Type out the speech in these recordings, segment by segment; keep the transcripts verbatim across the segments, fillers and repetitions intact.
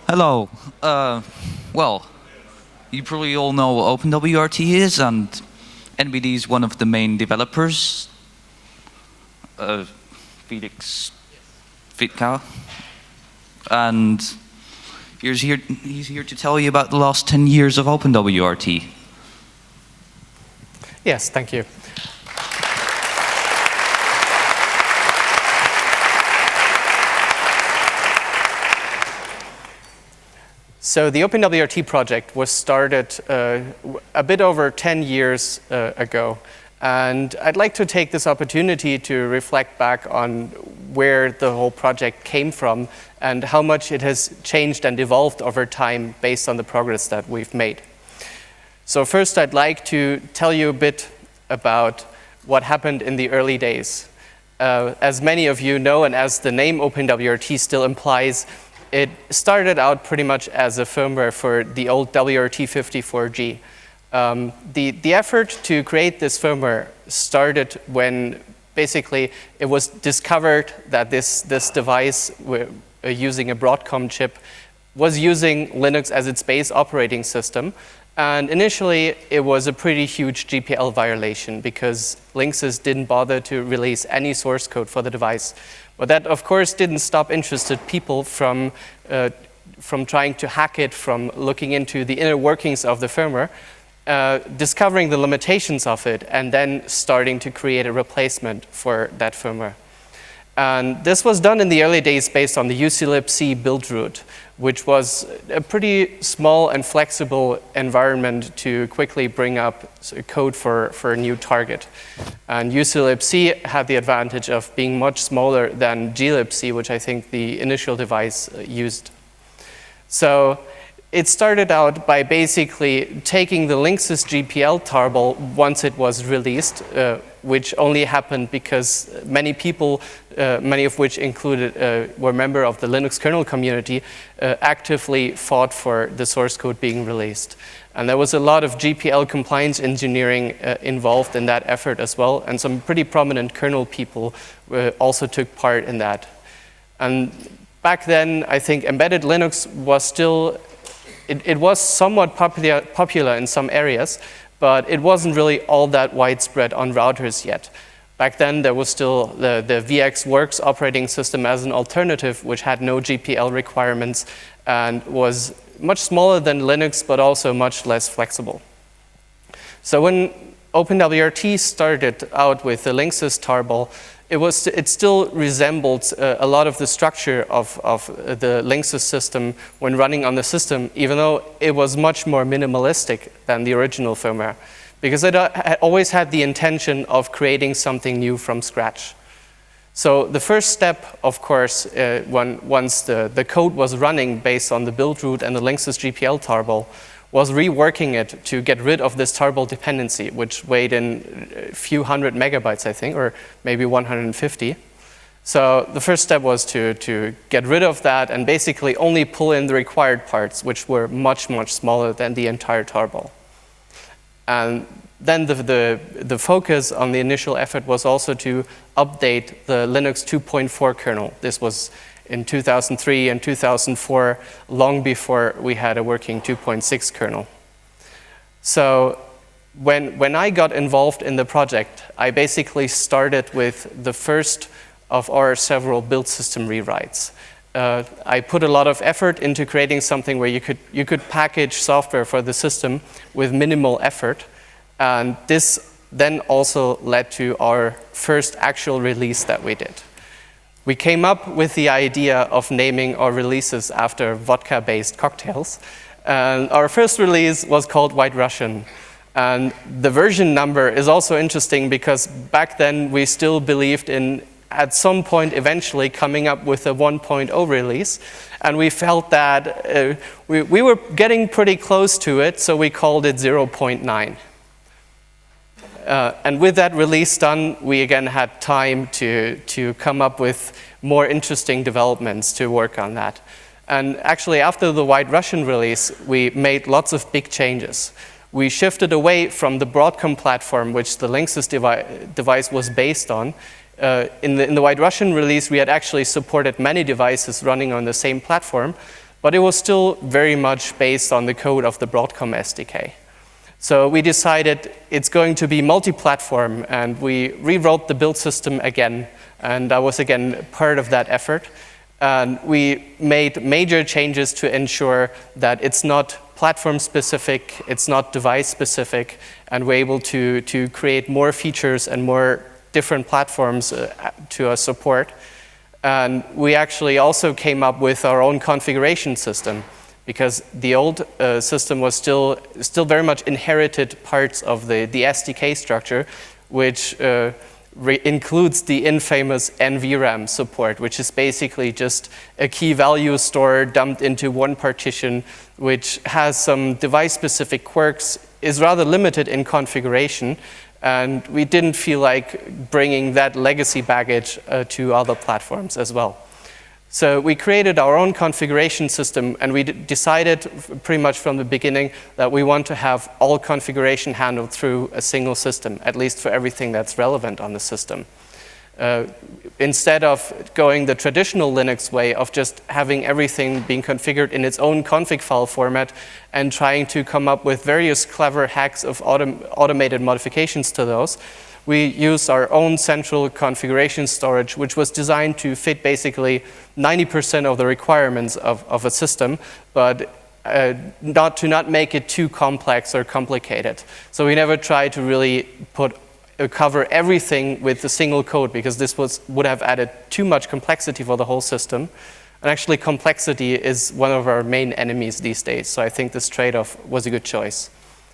Hello. Uh, well, you probably all know what OpenWRT is, and N V D is one of the main developers. Uh, Felix Fitka. And he's here, he's here to tell you about the last ten years of OpenWRT. Yes, thank you. So the OpenWRT project was started uh, a bit over ten years uh, ago. And I'd like to take this opportunity to reflect back on where the whole project came from and how much it has changed and evolved over time based on the progress that we've made. So first, I'd like to tell you a bit about what happened in the early days. Uh, as many of you know, and as the name OpenWRT still implies, it started out pretty much as a firmware for the old W R T fifty-four G. Um, the, the effort to create this firmware started when basically it was discovered that this, this device, uh, using a Broadcom chip, was using Linux as its base operating system. And initially, it was a pretty huge G P L violation because Linksys didn't bother to release any source code for the device. But that, of course, didn't stop interested people from, uh, from trying to hack it, from looking into the inner workings of the firmware, uh, discovering the limitations of it, and then starting to create a replacement for that firmware. And this was done in the early days based on the U C libc build root, which was a pretty small and flexible environment to quickly bring up code for, for a new target. And U C libc had the advantage of being much smaller than glibc, which I think the initial device used. So it started out by basically taking the Linksys G P L tarball once it was released, uh, which only happened because many people, uh, many of which included, uh, were members of the Linux kernel community, uh, actively fought for the source code being released. And there was a lot of G P L compliance engineering uh, involved in that effort as well, and some pretty prominent kernel people uh, also took part in that. And back then, I think embedded Linux was still It, it was somewhat popular, popular in some areas, but it wasn't really all that widespread on routers yet. Back then, there was still the, the VxWorks operating system as an alternative, which had no G P L requirements and was much smaller than Linux, but also much less flexible. So when OpenWRT started out with the Linksys tarball, It, was, it still resembled uh, a lot of the structure of, of the Linksys system when running on the system, even though it was much more minimalistic than the original firmware, because it uh, had always had the intention of creating something new from scratch. So the first step, of course, uh, when, once the, the code was running based on the build root and the Linksys G P L tarball, was reworking it to get rid of this tarball dependency, which weighed in a few hundred megabytes, I think, or maybe one hundred fifty. So the first step was to, to get rid of that and basically only pull in the required parts, which were much, much smaller than the entire tarball. And then the, the, the focus on the initial effort was also to update the Linux two point four kernel. This was in two thousand three and two thousand four, long before we had a working two point six kernel. So when, when I got involved in the project, I basically started with the first of our several build system rewrites. Uh, I put a lot of effort into creating something where you could, you could package software for the system with minimal effort. And this then also led to our first actual release that we did. We came up with the idea of naming our releases after vodka-based cocktails. And our first release was called White Russian. And the version number is also interesting because back then we still believed in, at some point, eventually coming up with a one point oh release. And we felt that uh, we, we were getting pretty close to it, so we called it zero point nine. Uh, and with that release done, we again had time to, to come up with more interesting developments to work on that. And actually, after the White Russian release, we made lots of big changes. We shifted away from the Broadcom platform, which the Linksys devi device was based on. Uh, in, the, in the White Russian release, we had actually supported many devices running on the same platform. but it was still very much based on the code of the Broadcom S D K. So we decided it's going to be multi-platform, and we rewrote the build system again, and I was again part of that effort. And we made major changes to ensure that it's not platform-specific, it's not device-specific, and we're able to, to create more features and more different platforms uh, to our support. And we actually also came up with our own configuration system, because the old uh, system was still, still very much inherited parts of the, the S D K structure, which uh, includes the infamous N V RAM support, which is basically just a key value store dumped into one partition, which has some device-specific quirks, is rather limited in configuration, and we didn't feel like bringing that legacy baggage uh, to other platforms as well. So we created our own configuration system, and we d decided pretty much from the beginning that we want to have all configuration handled through a single system, at least for everything that's relevant on the system. Uh, instead of going the traditional Linux way of just having everything being configured in its own config file format and trying to come up with various clever hacks of autom automated modifications to those, we used our own central configuration storage, which was designed to fit basically ninety percent of the requirements of, of a system, but uh, not to not make it too complex or complicated. So we never tried to really put uh, cover everything with a single code, because this was, would have added too much complexity for the whole system. And actually, complexity is one of our main enemies these days, so I think this trade-off was a good choice.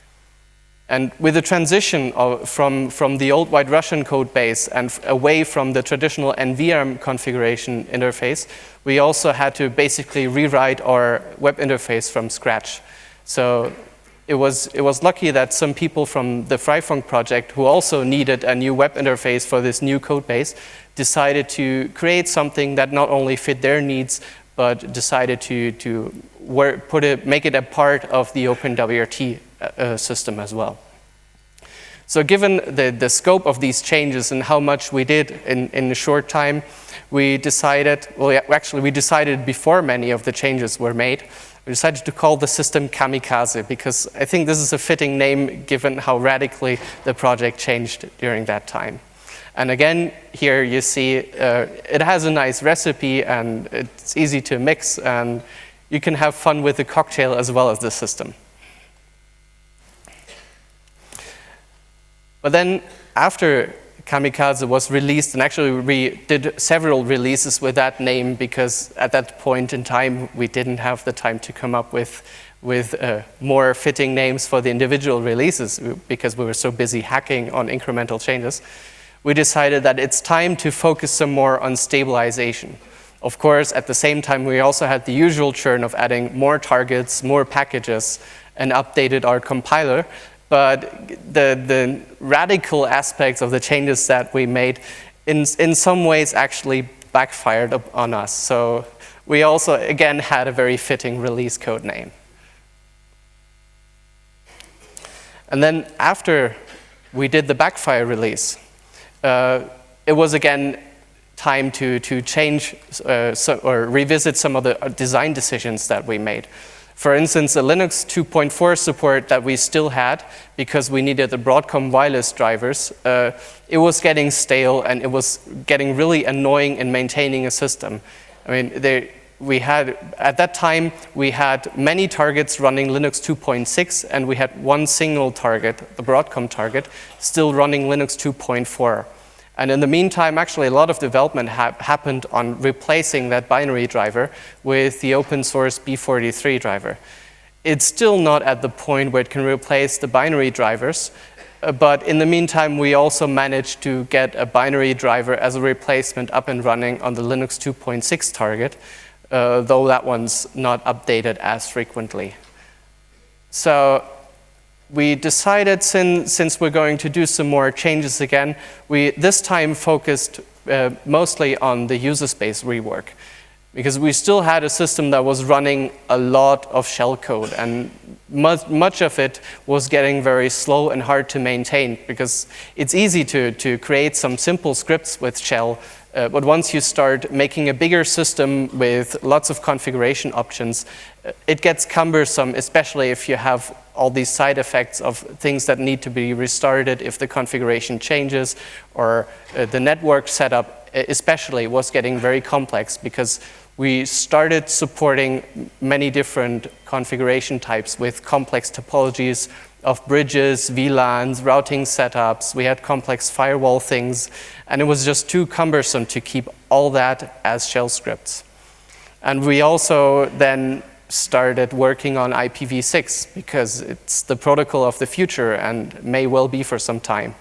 And with the transition of, from, from the old White Russian code base and away from the traditional N V RAM configuration interface, we also had to basically rewrite our web interface from scratch. So it was, it was lucky that some people from the Freifunk project, who also needed a new web interface for this new code base, decided to create something that not only fit their needs, but decided to, to work, put it, make it a part of the OpenWRT uh, system as well. So given the, the scope of these changes and how much we did in, in a short time, we decided, well, actually we decided before many of the changes were made, we decided to call the system Kamikaze, because I think this is a fitting name given how radically the project changed during that time. And again, here you see uh, it has a nice recipe, and it's easy to mix, and you can have fun with the cocktail as well as the system. But then after Kamikaze was released, and actually we did several releases with that name, because at that point in time we didn't have the time to come up with, with uh, more fitting names for the individual releases, because we were so busy hacking on incremental changes. We decided that it's time to focus some more on stabilization. Of course, at the same time, we also had the usual churn of adding more targets, more packages, and updated our compiler. But the, the radical aspects of the changes that we made in, in some ways actually backfired on us. So we also, again, had a very fitting release code name. And then after we did the backfire release, uh, it was again time to, to change uh, so, or revisit some of the design decisions that we made. For instance, the Linux two point four support that we still had, because we needed the Broadcom wireless drivers, uh, it was getting stale, and it was getting really annoying in maintaining a system. I mean, there, we had, at that time, we had many targets running Linux two point six, and we had one single target, the Broadcom target, still running Linux two point four. And in the meantime, actually, a lot of development ha happened on replacing that binary driver with the open source B forty-three driver. It's still not at the point where it can replace the binary drivers, uh, but in the meantime, we also managed to get a binary driver as a replacement up and running on the Linux two point six target, uh, though that one's not updated as frequently. So we decided, since, since we're going to do some more changes again, we this time focused uh, mostly on the user space rework, because we still had a system that was running a lot of shell code, and much, much of it was getting very slow and hard to maintain, because it's easy to, to create some simple scripts with shell Uh, but once you start making a bigger system with lots of configuration options, uh, it gets cumbersome, especially if you have all these side effects of things that need to be restarted if the configuration changes, or uh, the network setup especially was getting very complex because we started supporting many different configuration types with complex topologies of bridges, V LANs, routing setups. We had complex firewall things, and it was just too cumbersome to keep all that as shell scripts. And we also then started working on I P v six because it's the protocol of the future and may well be for some time.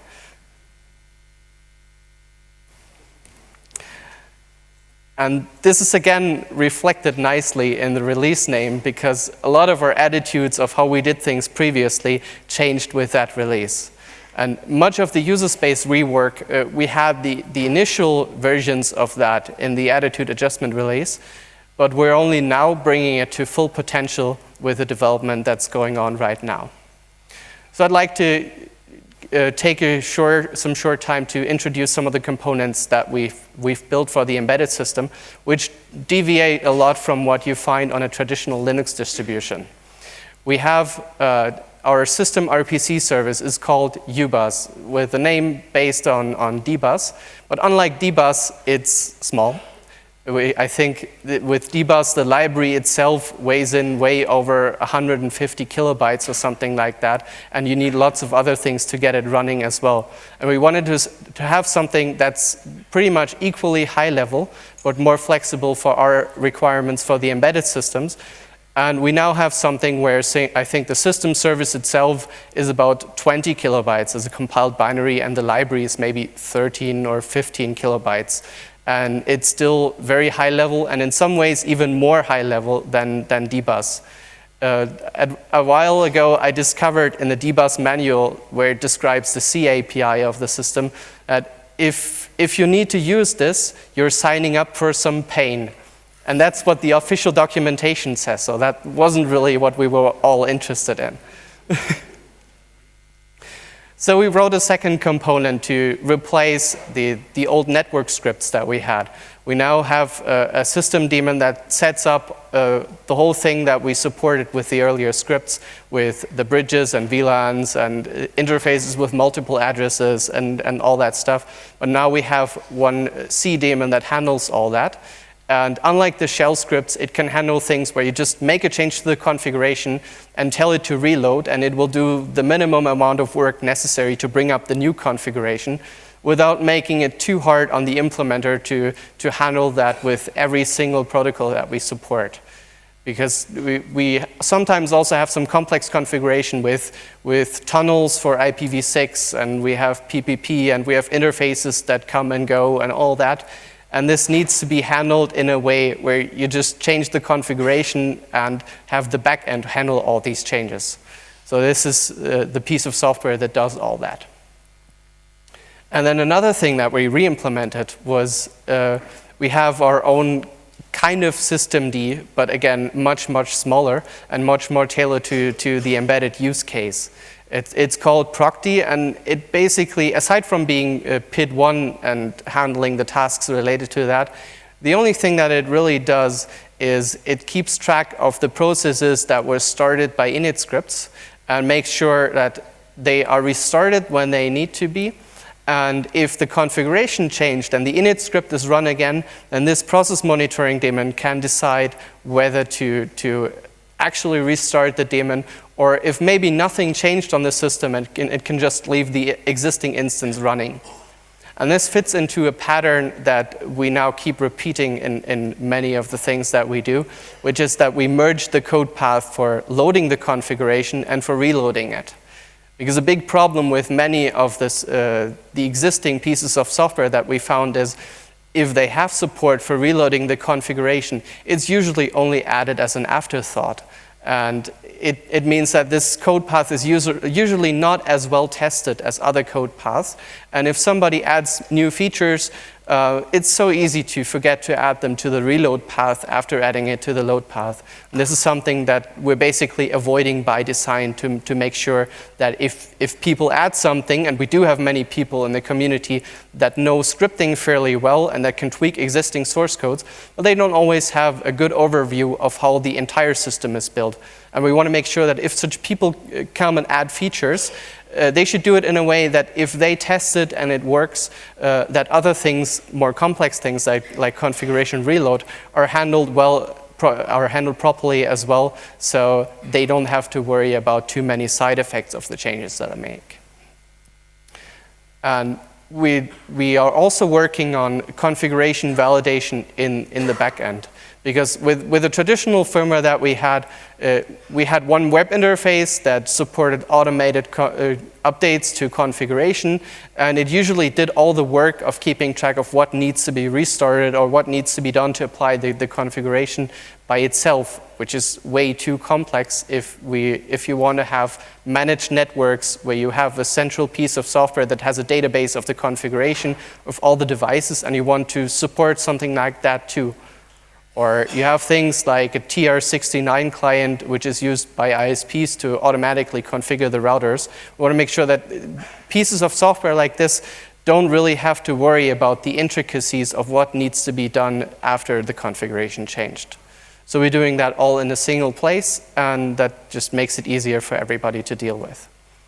And this is again reflected nicely in the release name because a lot of our attitudes of how we did things previously changed with that release. And much of the user space rework, uh, we had the, the initial versions of that in the attitude adjustment release, but we're only now bringing it to full potential with the development that's going on right now. So I'd like to Uh, take a short, some short time to introduce some of the components that we've, we've built for the embedded system, which deviate a lot from what you find on a traditional Linux distribution. We have uh, our system R P C service is called U bus, with a name based on, on D bus. But unlike D bus, it's small. We, I think that with D bus, the library itself weighs in way over one hundred fifty kilobytes or something like that, and you need lots of other things to get it running as well. And we wanted to, to have something that's pretty much equally high level, but more flexible for our requirements for the embedded systems. And we now have something where, say, I think the system service itself is about twenty kilobytes as a compiled binary, and the library is maybe thirteen or fifteen kilobytes. And it's still very high level, and in some ways even more high level than, than D bus. Uh, a while ago, I discovered in the D bus manual, where it describes the C A P I of the system, that if, if you need to use this, you're signing up for some pain. And that's what the official documentation says, so that wasn't really what we were all interested in. So we wrote a second component to replace the, the old network scripts that we had. We now have a, a system daemon that sets up uh, the whole thing that we supported with the earlier scripts, with the bridges and V LANs and interfaces with multiple addresses and, and all that stuff. But now we have one C daemon that handles all that. And unlike the shell scripts, it can handle things where you just make a change to the configuration and tell it to reload, and it will do the minimum amount of work necessary to bring up the new configuration without making it too hard on the implementer to, to handle that with every single protocol that we support. Because we, we sometimes also have some complex configuration with, with tunnels for I P v six, and we have P P P, and we have interfaces that come and go and all that. And this needs to be handled in a way where you just change the configuration and have the backend handle all these changes. So this is uh, the piece of software that does all that. And then another thing that we re-implemented was uh, we have our own kind of systemd, but again, much, much smaller and much more tailored to, to the embedded use case. It's, it's called Procd, and it basically, aside from being uh, P I D one and handling the tasks related to that, the only thing that it really does is it keeps track of the processes that were started by init scripts and makes sure that they are restarted when they need to be. And if the configuration changed and the init script is run again, then this process monitoring daemon can decide whether to, to actually restart the daemon, or if maybe nothing changed on the system, and it can just leave the existing instance running. And this fits into a pattern that we now keep repeating in, in many of the things that we do, which is that we merge the code path for loading the configuration and for reloading it. Because a big problem with many of this, uh, the existing pieces of software that we found is if they have support for reloading the configuration, it's usually only added as an afterthought. And it, it means that this code path is user, usually not as well tested as other code paths. And if somebody adds new features, uh, it's so easy to forget to add them to the reload path after adding it to the load path. And this is something that we're basically avoiding by design to, to make sure that if, if people add something, and we do have many people in the community that know scripting fairly well and that can tweak existing source codes, but they don't always have a good overview of how the entire system is built. And we want to make sure that if such people come and add features, uh, they should do it in a way that if they test it and it works, uh, that other things, more complex things like, like configuration reload, are handled well, pro are handled properly as well, so they don't have to worry about too many side effects of the changes that I make. And we, we are also working on configuration validation in, in the back end. Because with, with the traditional firmware that we had, uh, we had one web interface that supported automated co uh, updates to configuration, and it usually did all the work of keeping track of what needs to be restarted or what needs to be done to apply the, the configuration by itself, which is way too complex if, we, if you want to have managed networks where you have a central piece of software that has a database of the configuration of all the devices, and you want to support something like that too. Or you have things like a T R sixty-nine client, which is used by I S Ps to automatically configure the routers. We want to make sure that pieces of software like this don't really have to worry about the intricacies of what needs to be done after the configuration changed. So we're doing that all in a single place, and that just makes it easier for everybody to deal with.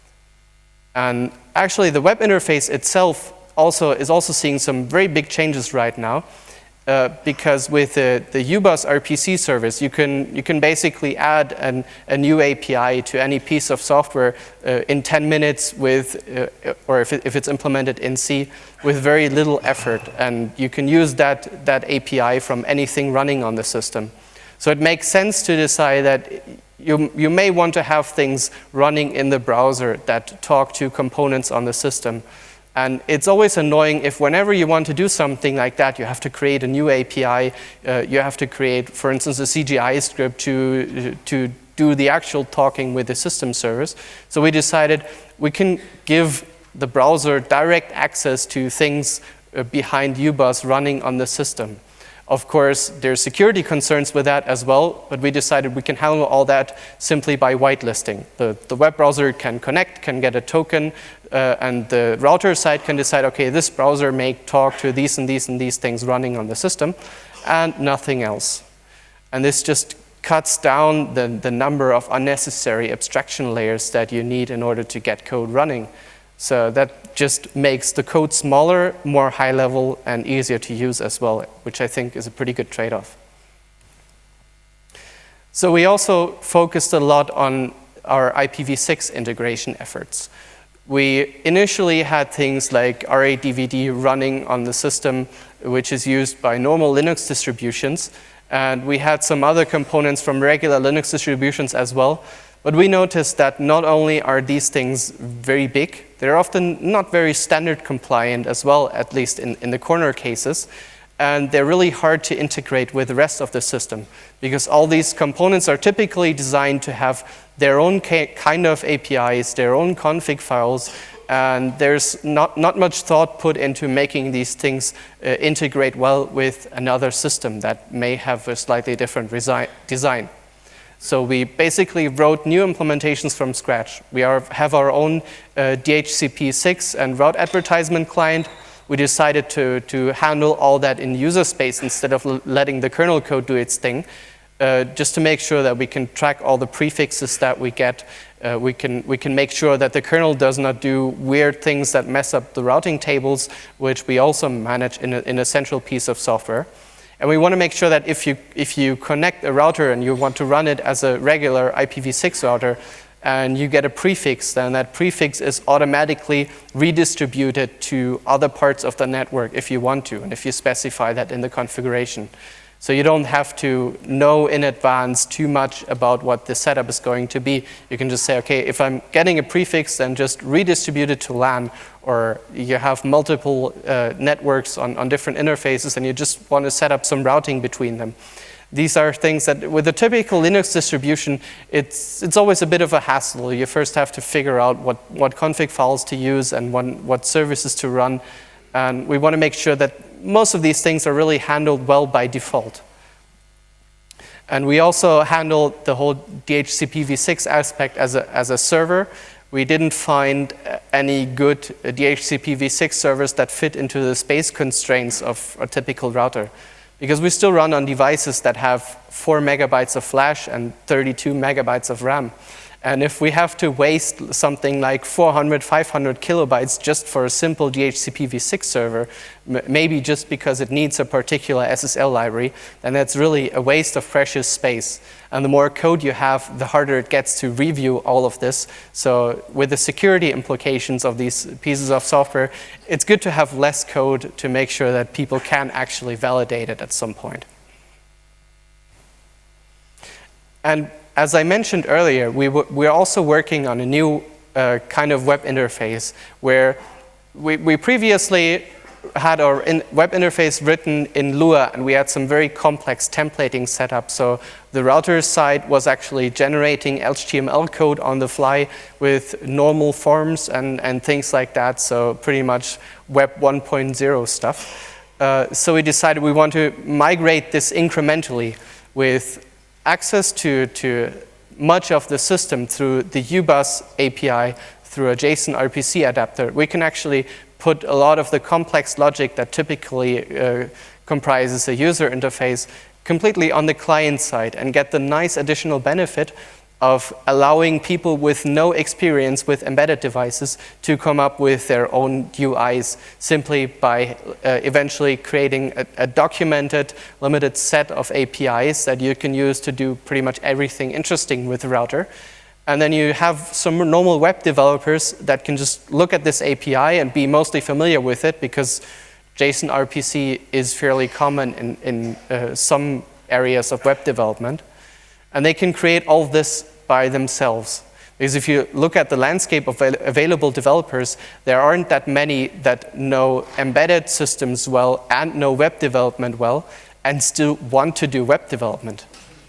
And actually, the web interface itself also is also seeing some very big changes right now. Uh, because with the, the U bus R P C service, you can, you can basically add an, a new A P I to any piece of software uh, in ten minutes with, uh, or if, it, if it's implemented in C, with very little effort. And you can use that, that A P I from anything running on the system. So it makes sense to decide that you, you may want to have things running in the browser that talk to components on the system. And it's always annoying if whenever you want to do something like that, you have to create a new A P I, uh, you have to create, for instance, a C G I script to, to do the actual talking with the system service. So we decided we can give the browser direct access to things uh, behind U bus running on the system. Of course, there's security concerns with that as well, but we decided we can handle all that simply by whitelisting. The, the web browser can connect, can get a token, uh, and the router side can decide, okay, this browser may talk to these and these and these things running on the system, and nothing else. And this just cuts down the, the number of unnecessary abstraction layers that you need in order to get code running. So that just makes the code smaller, more high level, and easier to use as well, which I think is a pretty good trade-off. So we also focused a lot on our I P v six integration efforts. We initially had things like R A D V D running on the system, which is used by normal Linux distributions, and we had some other components from regular Linux distributions as well. But we noticed that not only are these things very big, they're often not very standard compliant as well, at least in, in the corner cases. And they're really hard to integrate with the rest of the system because all these components are typically designed to have their own kind of A P Is, their own config files, and there's not, not much thought put into making these things uh, integrate well with another system that may have a slightly different design. So we basically wrote new implementations from scratch. We are, have our own uh, D H C P six and route advertisement client. We decided to, to handle all that in user space instead of letting the kernel code do its thing, uh, just to make sure that we can track all the prefixes that we get. Uh, we, can, we can make sure that the kernel does not do weird things that mess up the routing tables, which we also manage in a, in a central piece of software. And we want to make sure that if you, if you connect a router and you want to run it as a regular I P v six router and you get a prefix, then that prefix is automatically redistributed to other parts of the network if you want to, and if you specify that in the configuration. So you don't have to know in advance too much about what the setup is going to be. You can just say, okay, if I'm getting a prefix, then just redistribute it to LAN, or you have multiple uh, networks on, on different interfaces and you just want to set up some routing between them. These are things that with a typical Linux distribution, it's, it's always a bit of a hassle. You first have to figure out what, what config files to use and what, what services to run. And we want to make sure that most of these things are really handled well by default. And we also handled the whole D H C P v six aspect as a, as a server. We didn't find any good D H C P v six servers that fit into the space constraints of a typical router, because we still run on devices that have four megabytes of flash and thirty-two megabytes of RAM. And if we have to waste something like four hundred, five hundred kilobytes just for a simple D H C P v six server, m maybe just because it needs a particular S S L library, then that's really a waste of precious space. And the more code you have, the harder it gets to review all of this. So with the security implications of these pieces of software, it's good to have less code to make sure that people can actually validate it at some point. And as I mentioned earlier, we w we're also working on a new uh, kind of web interface where we, we previously had our in web interface written in Lua, and we had some very complex templating setup. So the router side was actually generating H T M L code on the fly with normal forms and, and things like that. So pretty much Web one point oh stuff. Uh, so we decided we want to migrate this incrementally with access to, to much of the system through the U bus A P I, through a JSON R P C adapter. We can actually put a lot of the complex logic that typically uh, comprises a user interface completely on the client side and get the nice additional benefit of allowing people with no experience with embedded devices to come up with their own U Is simply by uh, eventually creating a, a documented, limited set of A P Is that you can use to do pretty much everything interesting with the router. And then you have some normal web developers that can just look at this A P I and be mostly familiar with it, because JSON R P C is fairly common in, in uh, some areas of web development. And they can create all of this by themselves. Because if you look at the landscape of available developers, there aren't that many that know embedded systems well and know web development well and still want to do web development.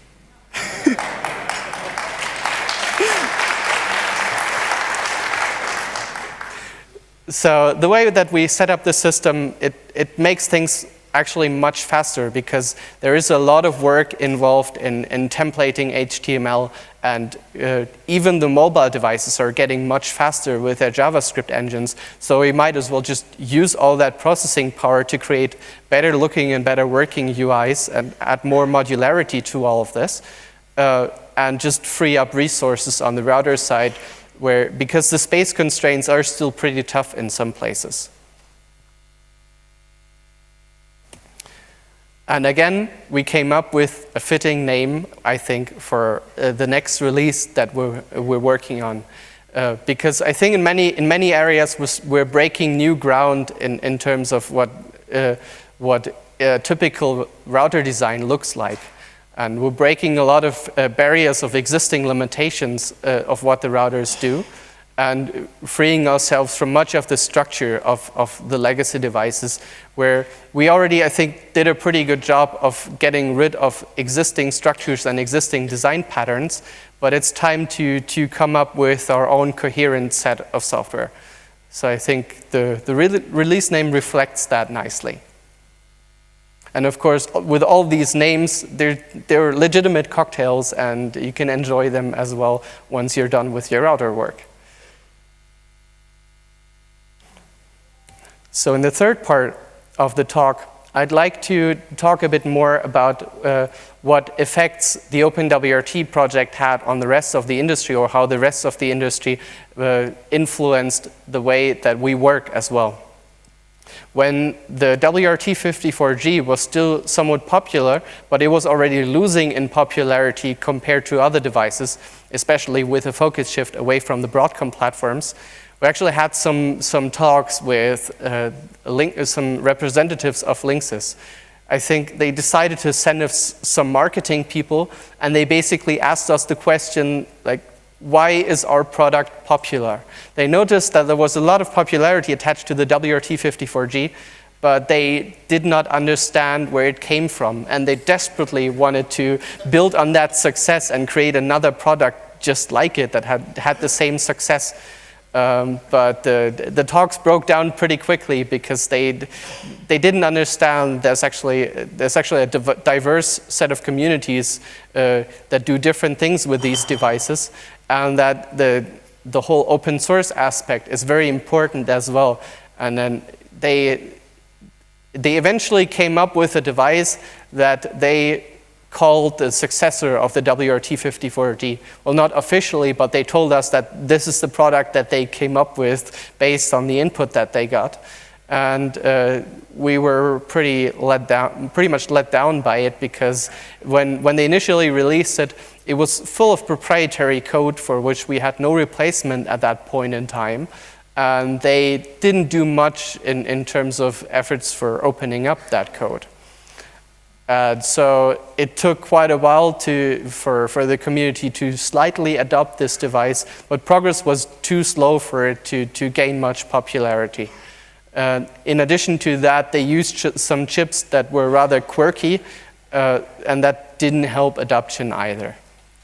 So the way that we set up the system, it, it makes things actually much faster, because there is a lot of work involved in, in templating H T M L, and uh, even the mobile devices are getting much faster with their JavaScript engines. So we might as well just use all that processing power to create better looking and better working U Is and add more modularity to all of this, uh, and just free up resources on the router side, where, because the space constraints are still pretty tough in some places. And again, we came up with a fitting name, I think, for uh, the next release that we're, we're working on. Uh, because I think in many, in many areas we're breaking new ground in, in terms of what, uh, what uh, typical router design looks like. And we're breaking a lot of uh, barriers of existing limitations uh, of what the routers do, and freeing ourselves from much of the structure of, of the legacy devices, where we already, I think, did a pretty good job of getting rid of existing structures and existing design patterns, but it's time to, to come up with our own coherent set of software. So I think the, the re release name reflects that nicely. And of course, with all these names, they're, they're legitimate cocktails, and you can enjoy them as well once you're done with your router work. So in the third part of the talk, I'd like to talk a bit more about uh, what effects the OpenWRT project had on the rest of the industry, or how the rest of the industry uh, influenced the way that we work as well. When the W R T fifty-four G was still somewhat popular, but it was already losing in popularity compared to other devices, especially with a focus shift away from the Broadcom platforms, we actually had some, some talks with uh, link, some representatives of Linksys. I think they decided to send us some marketing people, and they basically asked us the question, like, why is our product popular? They noticed that there was a lot of popularity attached to the W R T fifty-four G, but they did not understand where it came from, and they desperately wanted to build on that success and create another product just like it that had had the same success. Um, but the, the talks broke down pretty quickly because they they didn't understand there's actually there's actually a div diverse set of communities uh, that do different things with these devices, and that the the whole open source aspect is very important as well. And then they they eventually came up with a device that they called the successor of the W R T fifty-four D. Well, not officially, but they told us that this is the product that they came up with based on the input that they got. And uh, we were pretty let down, pretty much let down by it, because when, when they initially released it, it was full of proprietary code for which we had no replacement at that point in time. And they didn't do much in, in terms of efforts for opening up that code. Uh, so it took quite a while to, for, for the community to slightly adopt this device, but progress was too slow for it to, to gain much popularity. Uh, in addition to that, they used ch some chips that were rather quirky, uh, and that didn't help adoption either.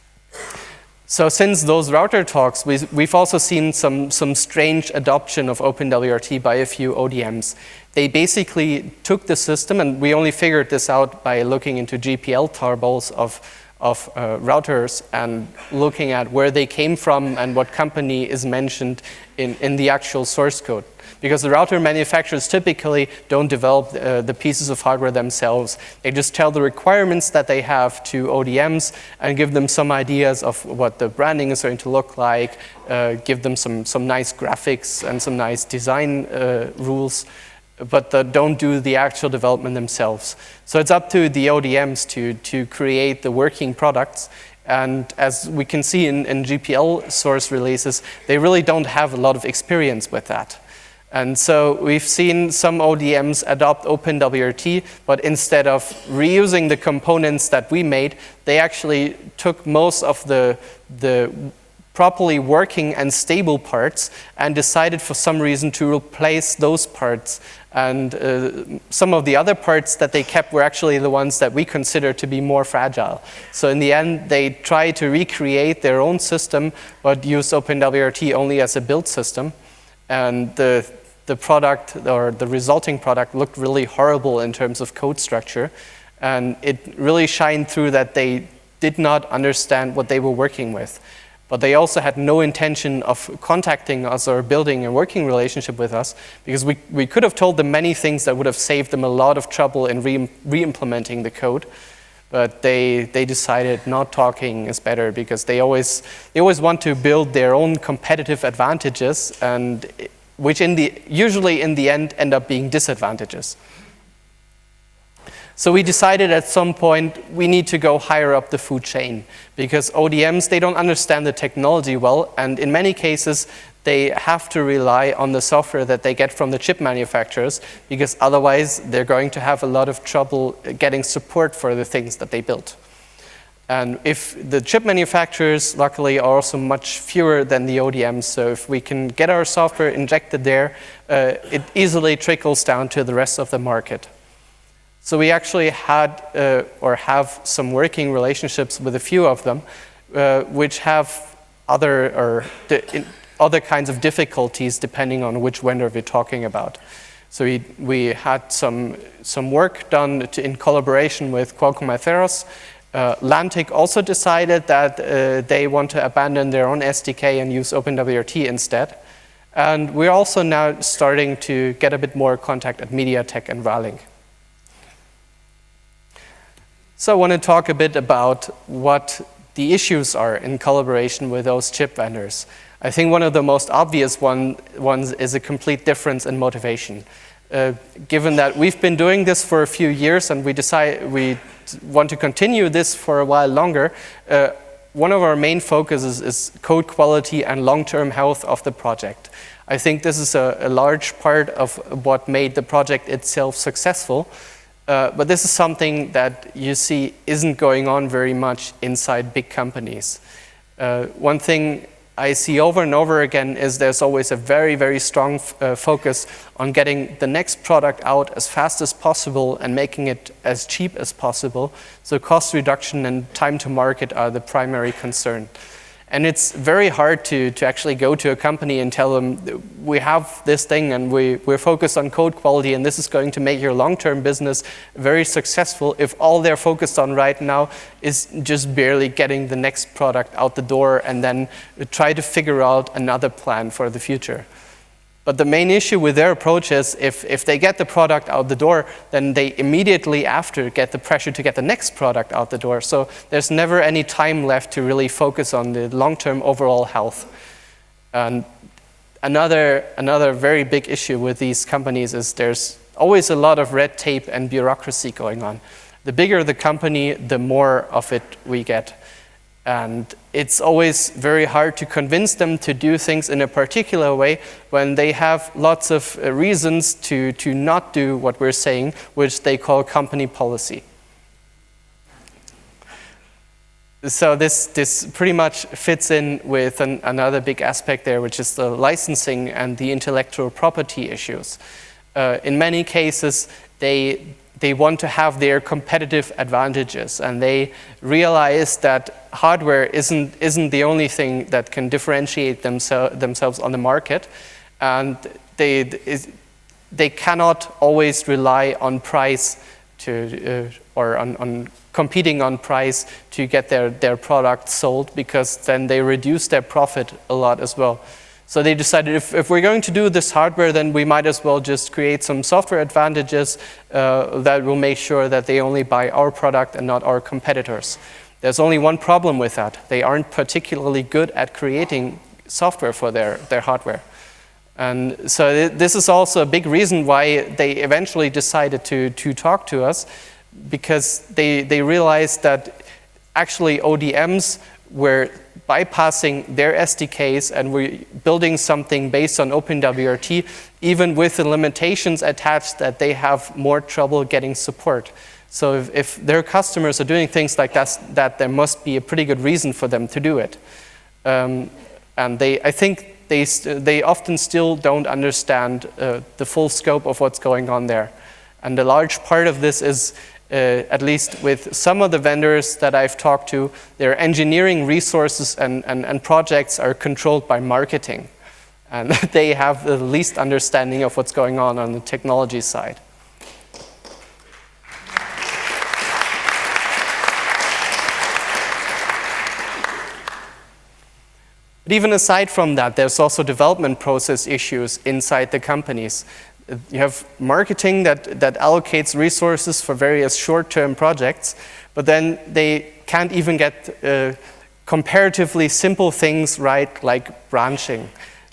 So since those router talks, we, we've also seen some, some strange adoption of OpenWRT by a few O D Ms. They basically took the system, and we only figured this out by looking into G P L tarballs of, of uh, routers and looking at where they came from and what company is mentioned in, in the actual source code. Because the router manufacturers typically don't develop uh, the pieces of hardware themselves. They just tell the requirements that they have to O D Ms and give them some ideas of what the branding is going to look like, uh, give them some, some nice graphics and some nice design uh, rules, but uh, don't do the actual development themselves. So it's up to the O D Ms to, to create the working products. And as we can see in, in G P L source releases, they really don't have a lot of experience with that. And so we've seen some O D Ms adopt OpenWRT, but instead of reusing the components that we made, they actually took most of the, the properly working and stable parts and decided for some reason to replace those parts. And uh, some of the other parts that they kept were actually the ones that we consider to be more fragile. So in the end, they tried to recreate their own system, but used OpenWRT only as a build system. And the the product, or the resulting product, looked really horrible in terms of code structure. And it really shined through that they did not understand what they were working with. But they also had no intention of contacting us or building a working relationship with us, because we, we could have told them many things that would have saved them a lot of trouble in re- re-implementing the code. But they, they decided not talking is better, because they always, they always want to build their own competitive advantages, and it, which in the, usually in the end end up being disadvantages. So we decided at some point we need to go higher up the food chain, because O D Ms, they don't understand the technology well, and in many cases they have to rely on the software that they get from the chip manufacturers, because otherwise they're going to have a lot of trouble getting support for the things that they built. And if the chip manufacturers, luckily, are also much fewer than the O D Ms, so if we can get our software injected there, uh, it easily trickles down to the rest of the market. So we actually had, uh, or have, some working relationships with a few of them, uh, which have other, or the, other kinds of difficulties depending on which vendor we're talking about. So we, we had some, some work done to, in collaboration with Qualcomm Atheros. Uh, Lantic also decided that uh, they want to abandon their own S D K and use OpenWRT instead. And we're also now starting to get a bit more contact at MediaTek and Ralink. So I want to talk a bit about what the issues are in collaboration with those chip vendors. I think one of the most obvious one, ones is a complete difference in motivation. Uh, given that we've been doing this for a few years and we decide we want to continue this for a while longer, uh, one of our main focuses is code quality and long-term health of the project. I think this is a, a large part of what made the project itself successful, uh, but this is something that you see isn't going on very much inside big companies. Uh, one thing I see over and over again is there's always a very, very strong f uh, focus on getting the next product out as fast as possible and making it as cheap as possible. So cost reduction and time to market are the primary concern. And it's very hard to, to actually go to a company and tell them, we have this thing and we, we're focused on code quality and this is going to make your long-term business very successful, if all they're focused on right now is just barely getting the next product out the door and then try to figure out another plan for the future. But the main issue with their approach is if, if they get the product out the door, then they immediately after get the pressure to get the next product out the door. So there's never any time left to really focus on the long-term overall health. And another, another very big issue with these companies is there's always a lot of red tape and bureaucracy going on. The bigger the company, the more of it we get. And it's always very hard to convince them to do things in a particular way when they have lots of uh, reasons to, to not do what we're saying, which they call company policy. So this, this pretty much fits in with an, another big aspect there, which is the licensing and the intellectual property issues. Uh, in many cases, they They want to have their competitive advantages, and they realize that hardware isn't, isn't the only thing that can differentiate themse- themselves on the market, and they, they cannot always rely on price to, uh, or on, on competing on price to get their, their product sold, because then they reduce their profit a lot as well. So they decided if, if we're going to do this hardware, then we might as well just create some software advantages uh, that will make sure that they only buy our product and not our competitors. There's only one problem with that. They aren't particularly good at creating software for their, their hardware. And so th- this is also a big reason why they eventually decided to, to talk to us, because they, they realized that actually O D Ms were bypassing their S D Ks and we're building something based on OpenWRT, even with the limitations attached that they have more trouble getting support. So if, if their customers are doing things like that, that there must be a pretty good reason for them to do it. Um, and they, I think they, st- they often still don't understand uh, the full scope of what's going on there. And a large part of this is Uh, at least with some of the vendors that I've talked to, their engineering resources and, and, and projects are controlled by marketing. And they have the least understanding of what's going on on the technology side. But even aside from that, there's also development process issues inside the companies. You have marketing that, that allocates resources for various short-term projects, but then they can't even get uh, comparatively simple things right, like branching.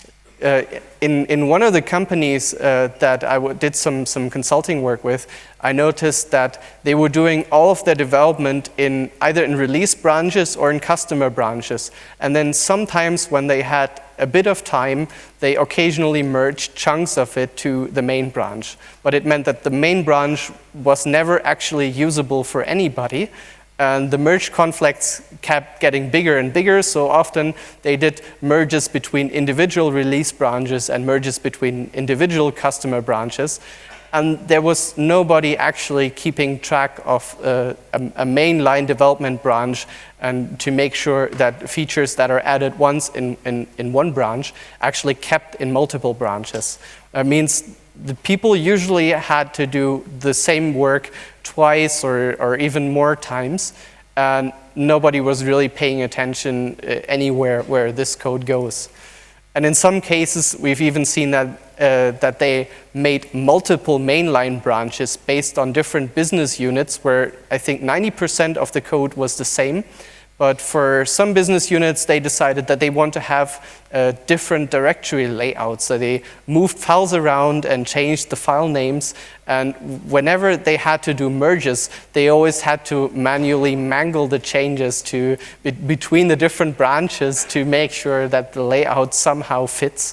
Uh, in, in one of the companies uh, that I w- did some, some consulting work with, I noticed that they were doing all of their development in either in release branches or in customer branches. And then sometimes when they had a bit of time, they occasionally merged chunks of it to the main branch. But it meant that the main branch was never actually usable for anybody. And the merge conflicts kept getting bigger and bigger, so often they did merges between individual release branches and merges between individual customer branches. And there was nobody actually keeping track of uh, a, a mainline development branch and to make sure that features that are added once in, in, in one branch actually kept in multiple branches. That means the people usually had to do the same work twice or, or even more times, and nobody was really paying attention uh, anywhere where this code goes. And in some cases, we've even seen that, uh, that they made multiple mainline branches based on different business units, where I think ninety percent of the code was the same. But for some business units, they decided that they want to have uh, different directory layouts. So they moved files around and changed the file names. And whenever they had to do merges, they always had to manually mangle the changes to be, between the different branches to make sure that the layout somehow fits.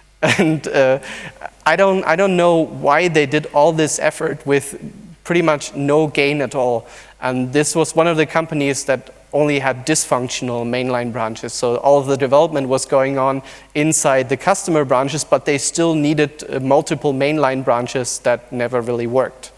And uh, I don't, I don't know why they did all this effort with pretty much no gain at all. And this was one of the companies that only had dysfunctional mainline branches. So all of the development was going on inside the customer branches, but they still needed uh, multiple mainline branches that never really worked.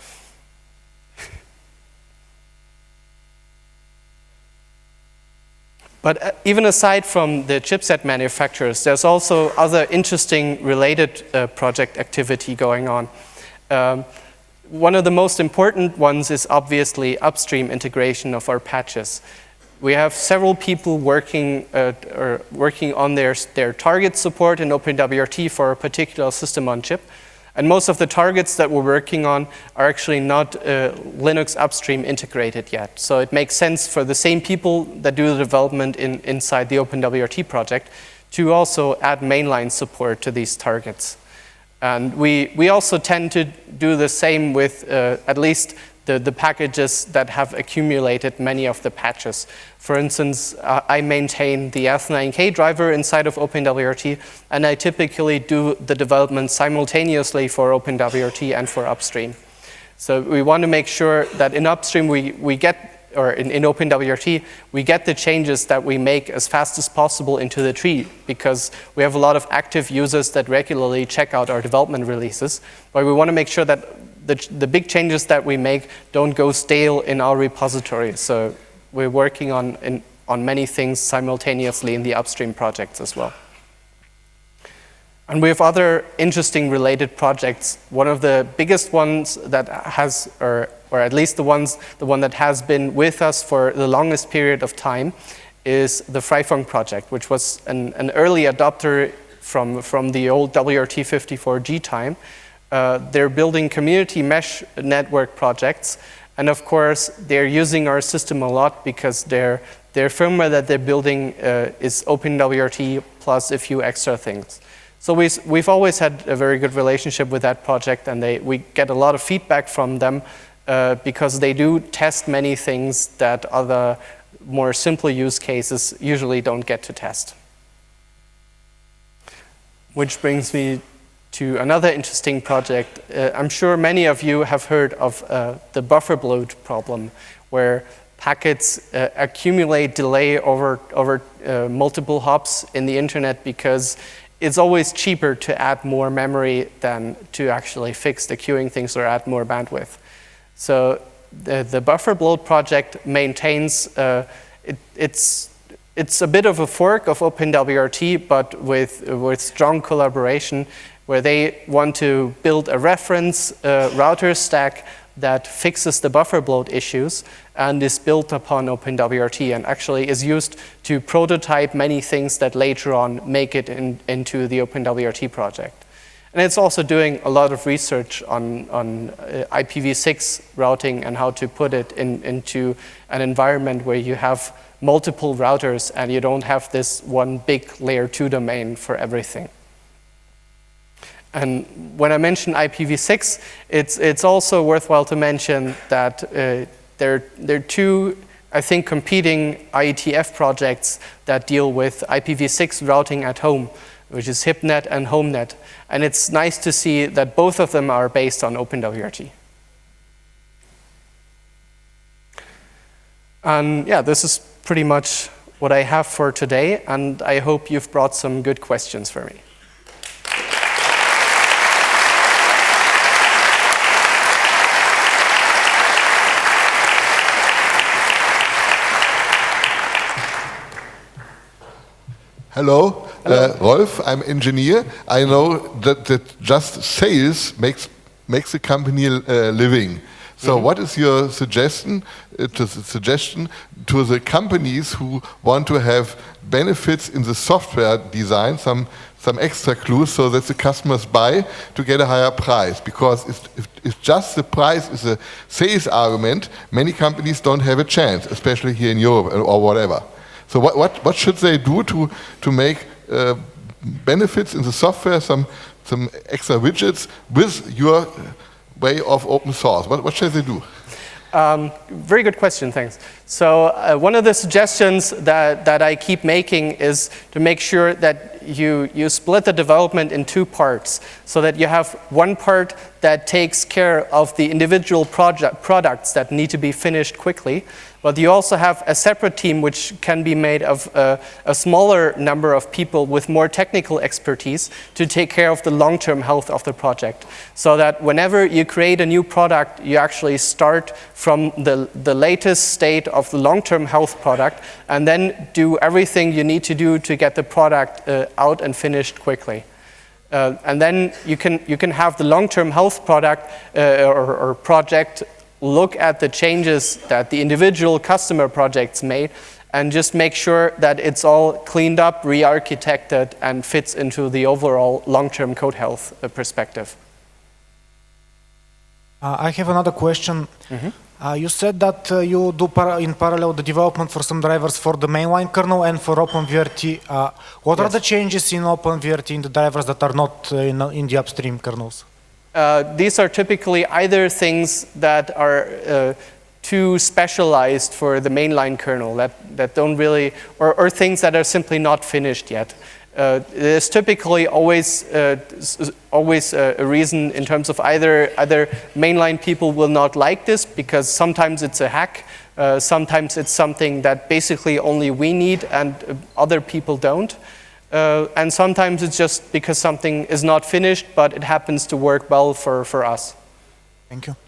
But uh, even aside from the chipset manufacturers, there's also other interesting related uh, project activity going on. Um, one of the most important ones is obviously upstream integration of our patches. We have several people working uh, or working on their, their target support in OpenWRT for a particular system on chip. And most of the targets that we're working on are actually not uh, Linux upstream integrated yet. So it makes sense for the same people that do the development in, inside the OpenWRT project to also add mainline support to these targets. And we, we also tend to do the same with uh, at least the, the packages that have accumulated many of the patches. For instance, uh, I maintain the F nine K driver inside of OpenWRT, and I typically do the development simultaneously for OpenWRT and for upstream. So we want to make sure that in upstream we, we get, or in, in OpenWRT, we get the changes that we make as fast as possible into the tree, because we have a lot of active users that regularly check out our development releases. But we want to make sure that the, the big changes that we make don't go stale in our repository. So we're working on, in, on many things simultaneously in the upstream projects as well. And we have other interesting related projects. One of the biggest ones that has, or, or at least the, ones, the one that has been with us for the longest period of time, is the Freifunk project, which was an, an early adopter from, from the old W R T fifty-four G time. Uh, they're building community mesh network projects. And of course, they're using our system a lot because their, their firmware that they're building uh, is OpenWRT plus a few extra things. So we, we've always had a very good relationship with that project, and they, we get a lot of feedback from them uh, because they do test many things that other more simple use cases usually don't get to test. Which brings me to another interesting project. Uh, I'm sure many of you have heard of uh, the buffer bloat problem, where packets uh, accumulate delay over, over uh, multiple hops in the internet because it's always cheaper to add more memory than to actually fix the queuing things or add more bandwidth. So the, the buffer bloat project maintains, uh, it, it's, it's a bit of a fork of OpenWRT, but with, with strong collaboration, where they want to build a reference uh, router stack that fixes the buffer bloat issues and is built upon OpenWRT and actually is used to prototype many things that later on make it in, into the OpenWRT project. And it's also doing a lot of research on, on uh, I P v six routing and how to put it in, into an environment where you have multiple routers and you don't have this one big layer two domain for everything. And when I mention I P v six, it's, it's also worthwhile to mention that uh, there, there are two, I think, competing I E T F projects that deal with I P v six routing at home, which is HipNet and HomeNet. And it's nice to see that both of them are based on OpenWRT. And yeah, this is pretty much what I have for today, and I hope you've brought some good questions for me. Hello, Hello. Uh, Rolf, I'm engineer. I know that, that just sales makes, makes a company uh, living. So mm-hmm. What is your suggestion, uh, to the suggestion to the companies who want to have benefits in the software design, some, some extra clues so that the customers buy to get a higher price? Because if, if, if just the price is a sales argument, many companies don't have a chance, especially here in Europe or whatever. So what, what, what should they do to, to make uh, benefits in the software, some, some extra widgets with your way of open source? What, what should they do? Um, very good question, thanks. So uh, one of the suggestions that, that I keep making is to make sure that you, you split the development in two parts, so that you have one part that takes care of the individual project, products that need to be finished quickly, but you also have a separate team which can be made of uh, a smaller number of people with more technical expertise to take care of the long-term health of the project. So that whenever you create a new product, you actually start from the, the latest state of of the long-term health product, and then do everything you need to do to get the product uh, out and finished quickly. Uh, and then you can, you can have the long-term health product uh, or, or project look at the changes that the individual customer projects made and just make sure that it's all cleaned up, re-architected, and fits into the overall long-term code health uh, perspective. Uh, I have another question. Mm-hmm. Uh, you said that uh, you do para in parallel the development for some drivers for the mainline kernel and for OpenVRT. Uh, what yes. are the changes in OpenVRT in the drivers that are not uh, in, in the upstream kernels? Uh, these are typically either things that are uh, too specialized for the mainline kernel, that, that don't really, or, or things that are simply not finished yet. Uh, there's typically always uh, always uh, a reason in terms of either either mainline people will not like this because sometimes it's a hack, uh, sometimes it's something that basically only we need and uh, other people don't, uh, and sometimes it's just because something is not finished but it happens to work well for, for us. Thank you.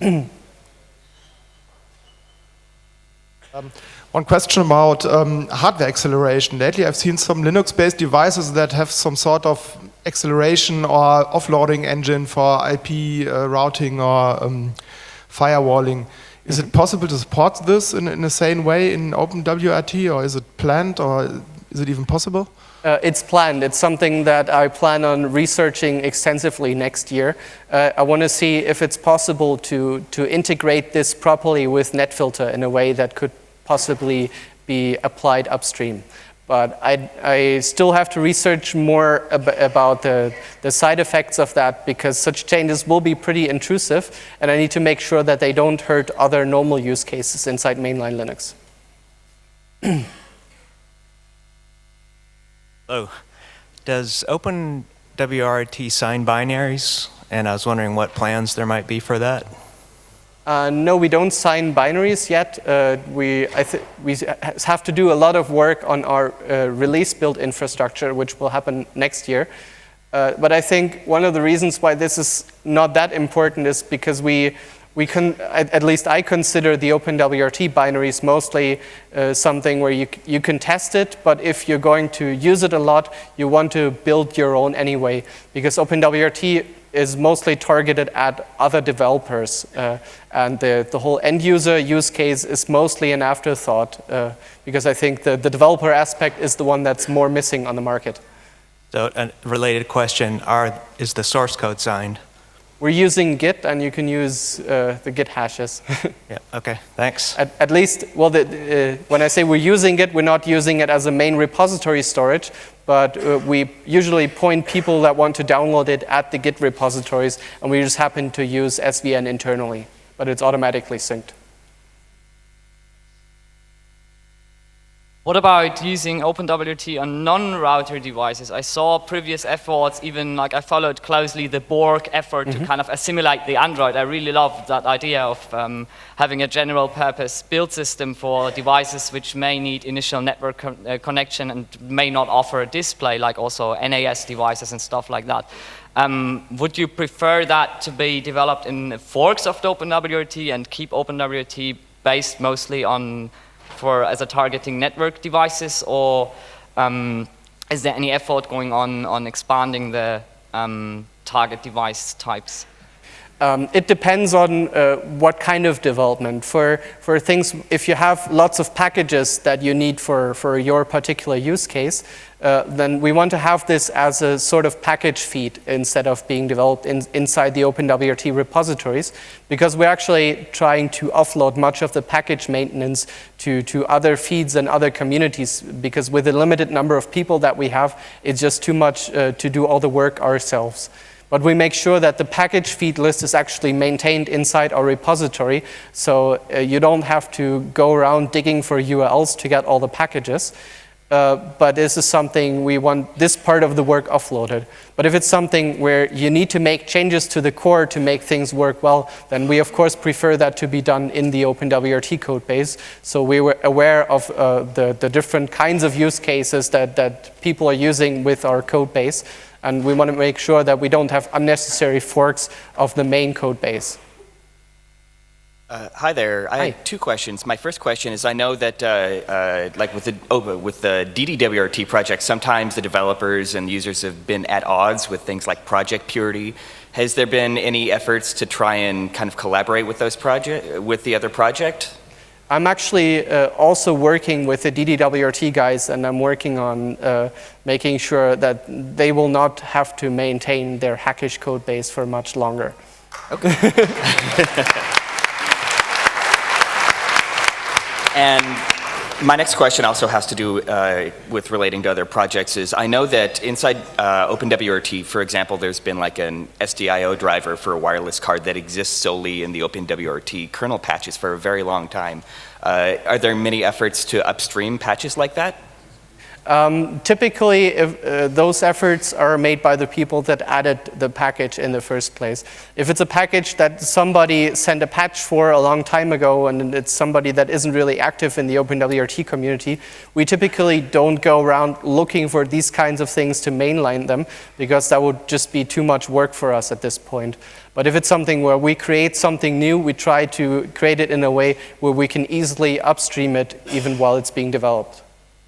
um, One question about um, hardware acceleration. Lately I've seen some Linux-based devices that have some sort of acceleration or offloading engine for I P uh, routing or um, firewalling. Is mm-hmm. it possible to support this in, in the same way in OpenWRT, or is it planned, or is it even possible? Uh, it's planned. It's something that I plan on researching extensively next year. Uh, I want to see if it's possible to, to integrate this properly with NetFilter in a way that could possibly be applied upstream. But I, I still have to research more ab about the, the side effects of that, because such changes will be pretty intrusive, and I need to make sure that they don't hurt other normal use cases inside mainline Linux. Hello. Does OpenWRT sign binaries? And I was wondering what plans there might be for that. Uh, no, we don't sign binaries yet. Uh, we, I th we have to do a lot of work on our uh, release build infrastructure, which will happen next year. Uh, but I think one of the reasons why this is not that important is because we, we can, at, at least I consider the OpenWRT binaries mostly uh, something where you, you can test it, but if you're going to use it a lot, you want to build your own anyway, because OpenWRT is mostly targeted at other developers, uh, and the, the whole end user use case is mostly an afterthought, uh, because I think the, the developer aspect is the one that's more missing on the market. So a related question, are, is the source code signed? We're using Git, and you can use uh, the Git hashes. Yeah, okay, thanks. At, at least, well, the, uh, when I say we're using it, we're not using it as a main repository storage, but uh, we usually point people that want to download it at the Git repositories, and we just happen to use S V N internally, but it's automatically synced. What about using OpenWRT on non-router devices? I saw previous efforts, even like I followed closely the Borg effort mm-hmm. to kind of assimilate the Android. I really loved that idea of um, having a general purpose build system for devices which may need initial network co uh, connection and may not offer a display, like also N A S devices and stuff like that. Um, would you prefer that to be developed in forks of the OpenWRT and keep OpenWRT based mostly on for as a targeting network devices, or um, is there any effort going on on expanding the um, target device types? Um, it depends on uh, what kind of development. For, for things, if you have lots of packages that you need for, for your particular use case, uh, then we want to have this as a sort of package feed instead of being developed in, inside the OpenWRT repositories, because we're actually trying to offload much of the package maintenance to, to other feeds and other communities, because with the limited number of people that we have, it's just too much uh, to do all the work ourselves. But we make sure that the package feed list is actually maintained inside our repository, so uh, you don't have to go around digging for U R Ls to get all the packages. Uh, but this is something we want this part of the work offloaded. But if it's something where you need to make changes to the core to make things work well, then we of course prefer that to be done in the OpenWRT code base. So we were aware of uh, the, the different kinds of use cases that, that people are using with our code base. And we want to make sure that we don't have unnecessary forks of the main code base. Uh, hi there. I Hi. have two questions. My first question is, I know that, uh, uh, like with the oh, with the D D W R T project, sometimes the developers and users have been at odds with things like project purity. Has there been any efforts to try and kind of collaborate with those project with the other project? I'm actually uh, also working with the D D W R T guys, and I'm working on uh, making sure that they will not have to maintain their Hackish code base for much longer. Okay. And my next question also has to do uh, with relating to other projects is, I know that inside uh, OpenWRT, for example, there's been like an S D I O driver for a wireless card that exists solely in the OpenWRT kernel patches for a very long time. Uh, are there many efforts to upstream patches like that? Um, typically, if, uh, those efforts are made by the people that added the package in the first place. If it's a package that somebody sent a patch for a long time ago and it's somebody that isn't really active in the OpenWRT community, we typically don't go around looking for these kinds of things to mainline them, because that would just be too much work for us at this point. But if it's something where we create something new, we try to create it in a way where we can easily upstream it even while it's being developed.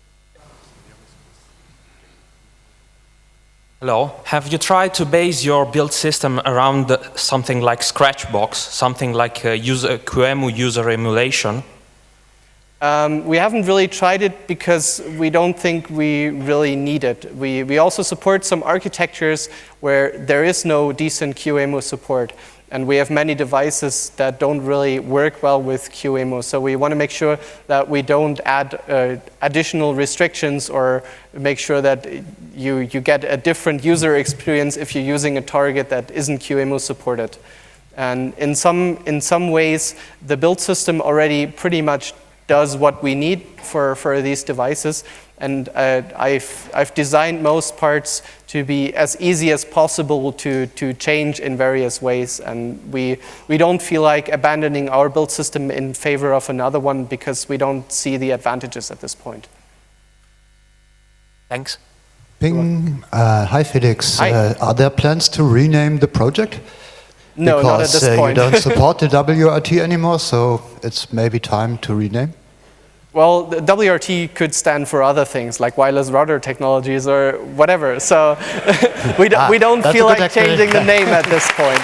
Hello. Have you tried to base your build system around the, something like Scratchbox, something like uh, user, Q E M U user emulation? Um, we haven't really tried it because we don't think we really need it. We, we also support some architectures where there is no decent Q E M U support. And we have many devices that don't really work well with Q E M U. So we want to make sure that we don't add uh, additional restrictions or make sure that you, you get a different user experience if you're using a target that isn't Q E M U supported. And in some, in some ways, the build system already pretty much does what we need for, for these devices. And uh, I've, I've designed most parts to be as easy as possible to, to change in various ways. And we, we don't feel like abandoning our build system in favor of another one because we don't see the advantages at this point. Thanks. Ping. Uh, hi, Felix. Hi. Uh, are there plans to rename the project? No, because, not at this uh, point. you don't support the W R T anymore, so it's maybe time to rename? Well, the W R T could stand for other things, like wireless router technologies or whatever. So we, do, Ah, we don't that's feel a good like changing the explanation. name at this point.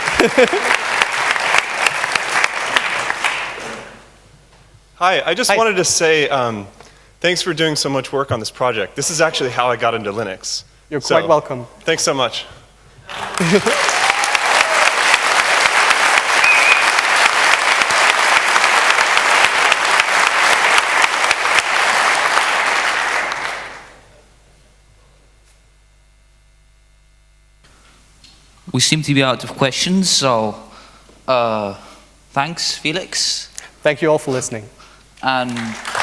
Hi, I just Hi. wanted to say um, thanks for doing so much work on this project. This is actually how I got into Linux. You're So, quite welcome. Thanks so much. We seem to be out of questions, so uh, thanks, Felix. Thank you all for listening. And